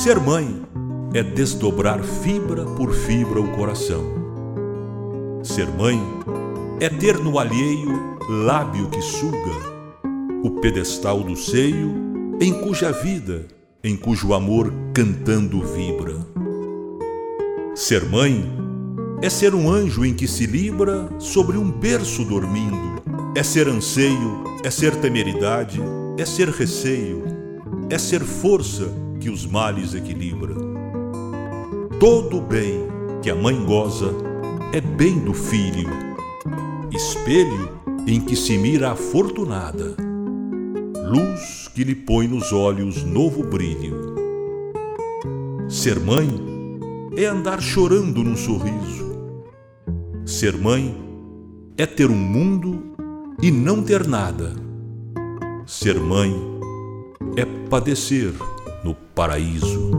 Ser mãe é desdobrar fibra por fibra o coração. Ser mãe é ter no alheio lábio que suga, o pedestal do seio em cuja vida, em cujo amor cantando vibra. Ser mãe é ser um anjo em que se libra sobre um berço dormindo. É ser anseio, é ser temeridade, é ser receio, é ser força que os males equilibra. Todo o bem que a mãe goza é bem do filho, espelho em que se mira a afortunada, luz que lhe põe nos olhos novo brilho. Ser mãe é andar chorando num sorriso. Ser mãe é ter um mundo e não ter nada. Ser mãe é padecer no paraíso.